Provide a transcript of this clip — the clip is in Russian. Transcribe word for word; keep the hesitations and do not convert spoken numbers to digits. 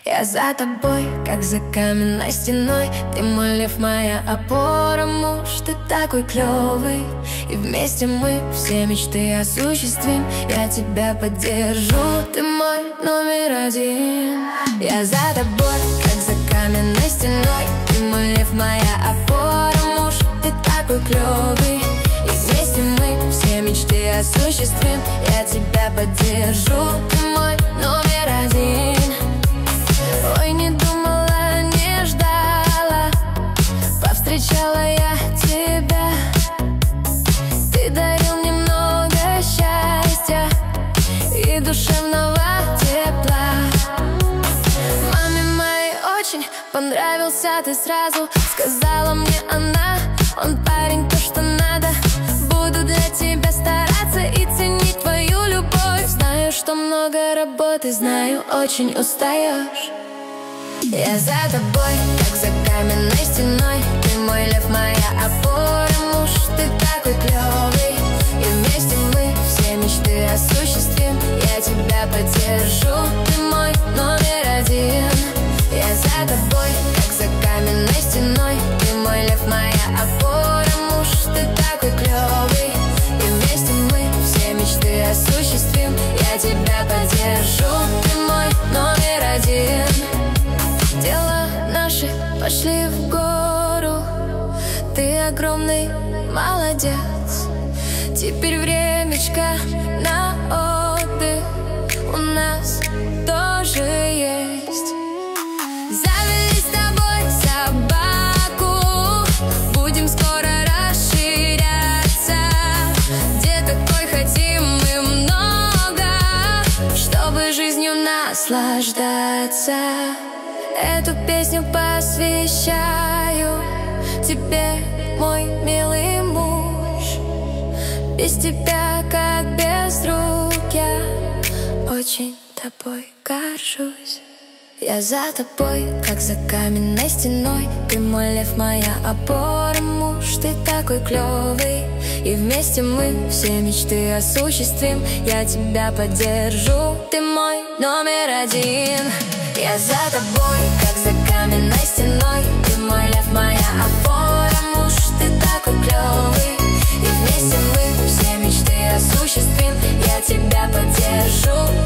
Я за тобой, как за каменной стеной. Ты мой лев, моя опора, муж. Ты такой клевый, и вместе мы все мечты осуществим. Я тебя поддержу, ты мой номер один. Я за тобой, как за каменной стеной. Ты мой лев, моя опора, муж. Ты такой клевый, и вместе мы все мечты осуществим. Я тебя поддержу, ты мой номер один. Ой, не думала, не ждала, повстречала я тебя. Ты дарил мне много счастья и душевного тепла. Маме моей очень понравился ты сразу. Сказала мне она: он парень, то, что надо. Буду для тебя стараться и ценить твою любовь. Знаю, что много работы, знаю, очень устаешь. Я за тобой, как за каменной стеной. Ты мой лев, моя опора, муж. Ты такой клевый, и вместе мы все мечты осуществим. Я тебя поддержу, ты мой номер один. Я за тобой, как за каменной стеной. Ты мой лев, моя опора, муж. Ты такой клевый, и вместе мы все мечты осуществим. Я тебя поддержу, ты мой номер один. Дела наши пошли в гору. Ты огромный молодец. Теперь времечко на отдых у нас тоже есть. Завели с тобой собаку, будем скоро расширяться. Где такой хотим мы много, чтобы жизнью наслаждаться. Эту песню посвящаю тебе, мой милый муж. Без тебя, как без рук, я очень тобой горжусь. Я за тобой, как за каменной стеной. Ты мой лев, моя опора, муж. Ты такой клевый, и вместе мы все мечты осуществим. Я тебя поддержу, ты мой номер один. Я за тобой, как за каменной стеной. Ты мой лев, моя опора, муж. Ты такой клевый, и вместе мы все мечты осуществим. Я тебя поддержу.